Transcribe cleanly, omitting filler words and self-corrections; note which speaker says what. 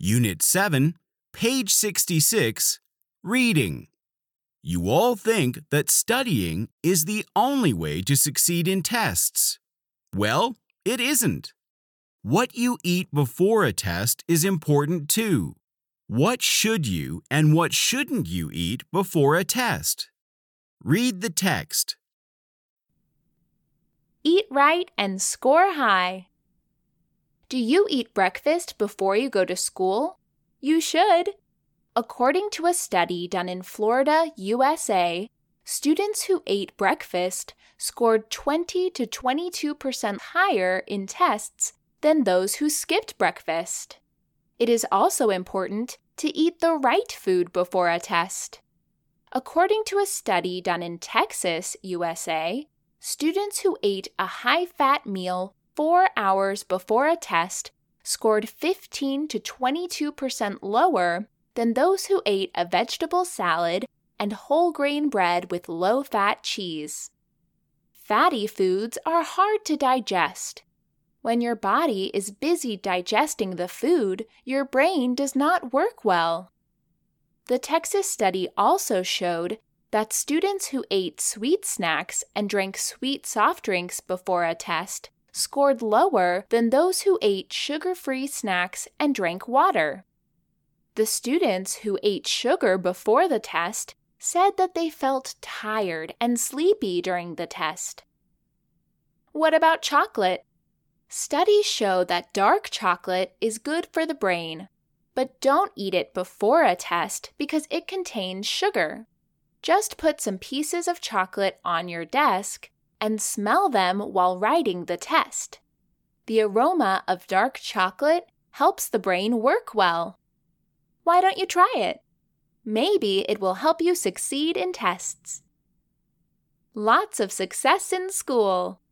Speaker 1: Unit 7, page 66, Reading. You all think that studying is the only way to succeed in tests. Well, it isn't. What you eat before a test is important too. What should you and what shouldn't you eat before a test? Read the text.
Speaker 2: Eat right and score high. Do you eat breakfast before you go to school? You should. According to a study done in Florida, USA, students who ate breakfast scored 20 to 22% higher in tests than those who skipped breakfast. It is also important to eat the right food before a test. According to a study done in Texas, USA, students who ate a high-fat meal 4 hours before a test scored 15 to 22% lower than those who ate a vegetable salad and whole grain bread with low-fat cheese. Fatty foods are hard to digest. When your body is busy digesting the food, your brain does not work well. The Texas study also showed that students who ate sweet snacks and drank sweet soft drinks before a test scored lower than those who ate sugar-free snacks and drank water. The students who ate sugar before the test said that they felt tired and sleepy during the test. What about chocolate? Studies show that dark chocolate is good for the brain, but don't eat it before a test because it contains sugar. Just put some pieces of chocolate on your desk and smell them while writing the test. The aroma of dark chocolate helps the brain work well. Why don't you try it? Maybe it will help you succeed in tests. Lots of success in school!